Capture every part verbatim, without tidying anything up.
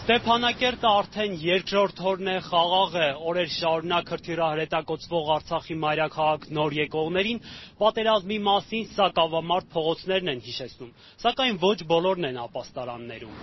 Ստեփանակերտը արդեն երկրորդ օրն է, խաղաղ է, օրեր շարունակ հրթիռահրետակոծվող Արցախի մայրաքաղաք նոր եկողներին պատերազմի մասին սա կավամարտ փողոցներն են հիշեցնում, սակայն ոչ բոլորն են ապաստարաններում։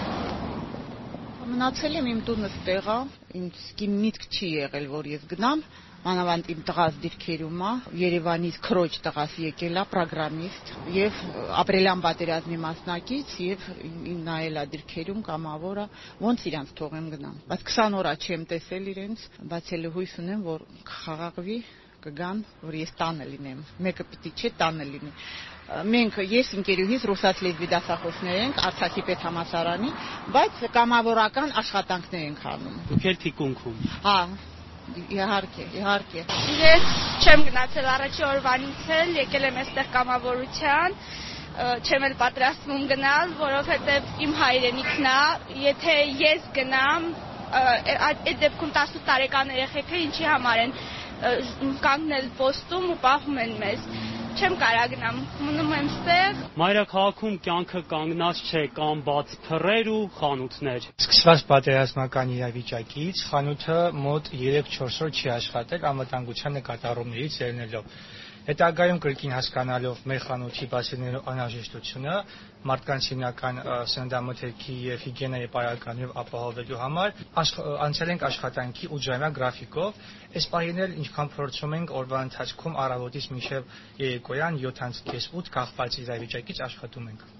Մնացել եմ իմ տունս տեղա, ինձ միտք չի եղել, որ ես գնամ, մանավանդ իմ տղաս դիրքերում է, Երևանից քրոջ տղաս եկել է, պրոգրամիստ եւ ապրիլյան պատերազմի մասնակից եւ նայել է դիրքերում կամավոր է, ոնց իրանց թողեմ գնամ։ Բայց քսան օր չեմ տեսել իրենց, բայց էլ հույս ունեմ, որ կխաղաղվի, կգան, որ ես տանը լինեմ։ Մեկը պիտի չէ տանը լինի։ Մենք ես ընկերուհիս ռուսաց լեզվի դասախոսներ ենք Արցախի պետհամալսարանի, բայց կամավորական աշխատանքներ ենք անում։ Դուք էլ թիկունքում։ Հա, իհարկե, իհարկե։ Ես չեմ գնացել առաջի օրվանից էլ, եկել եմ այստեղ կամավորության, չեմ էլ պատրաստվում գնալ, որովհետև իմ հայրենիքն է, եթե ես գնամ, այդ դեպքում տասը տարեկան երեխեքը ինչի համար են կանգնել պոստում ու պահում են մեզ։ Չեմ կարա գնամ, մնում եմ ստեղ։ Մայրաքաղաքում կյանքը կանգնած չէ, կան բաց փռեր ու խանութներ։ Սկսված պատերազմական իրավիճակից խանութը մոտ երեք-չորս օր չի աշխատել անվտանգության նկատառումներից ելնելով։ Հետագայում կրկին հասկանալով մեր խանութի բացելու անհրաժեշտությունը մարդկանց հիմնական սննդամթերքի եւ հիգիենայի պարագաներով ապահովելու համար անցել ենք աշխատանքի ութժամյա գրաֆիկով։ Այս պահին էլ ինչքան փորձում ենք օրվա ընթացքում առավոտից մինչև երեկոյան յոթից ութ կախված իրավիճակից աշխատում ենք։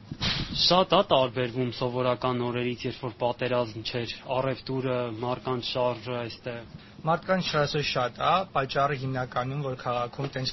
Շատ է տարբերվում սովորական օրերից, երբ որ պատերազմ չէր, առևտուրը, մարդկանց շարժը այստեղ։ Մարդկանց շարժը շատ է, պատճառը հիմնականում որ քաղաքում տենց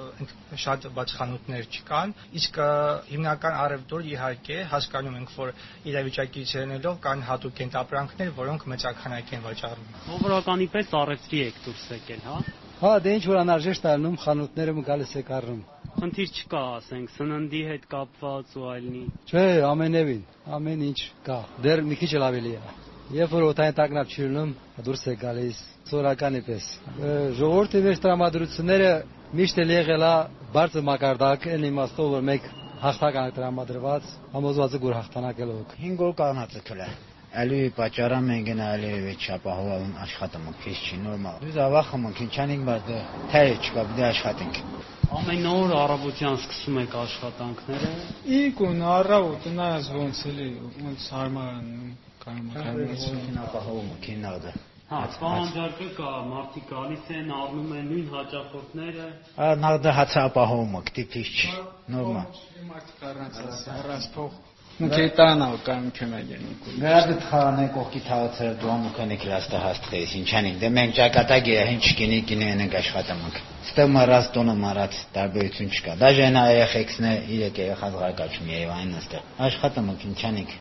շատ բաց խանութներ չկան, իսկ հիմնական առևտուր իհարկե հասկանում ենք, որ իրավիճակից ելնելով կան հատուկ կենտապրանքներ, որոնք մեծաքանակ են վաճառվում։ Սովորականի պես առևտրի եք դուրս եկել, հա։ Հա, դե ինչ որ անհրաժեշտ ալնում, խանութները գալիս եք առնում։ Խնդիր չկա, ասենք, սննդի հետ կապված ու այլնի։ Չէ, ամենևին, ամեն ինչ կա։ Դեռ մի քիչ էլ ավելի է։ Երբ որ օդային տագնապ չի լինում, դուրս է գալիս սովորականի պես։ Ժողովրդի մեջ տրամադրությունները միշտ էլ եղել է բարձր մակարդակ, այն իմաստով որ մեկ հաղթական տրամադրված, համոզված եք որ հաղթանակել եք։ հինգ օր կանած եկել է։ Ալի պատճառը մենք գնալի վեճ ապահովում աշխատում քիչ չի նորմալ։ Դու զավախում ենք ինչանիկ բայց թե չկա դե աշխատենք։ Ամեն օր առավոտյան սկսում եք աշխատանքները։ Ինքն առավոտ նայած ոնց էլի ոնց հարմարանում կարողանում ապահովում քինաղը։ Հա, պահանջարկը կա, մարդիկ գալիս են, առնում են նույն հաճախորդները։ Ա նաղդը հացը ապահովում եք, տիպիչ չի, նորմալ։ Մարդիկ առանց առանց փող Մկետանա կամ չմեջեն։ Գարդ խանը կողքի թաղացը դոմու կնի կլաստը հաստղես ինչանին։ Դե մենք ճակատագի հինչ կինի կինի ենք աշխատում ենք։ Ստե մարած տոնը մարած տարբերություն չկա։ Դաժե նա երեխեքսն է իրեք երեխաս ղարկաչում Երևանն այստեղ։ Աշխատում ենք ինչանիկ։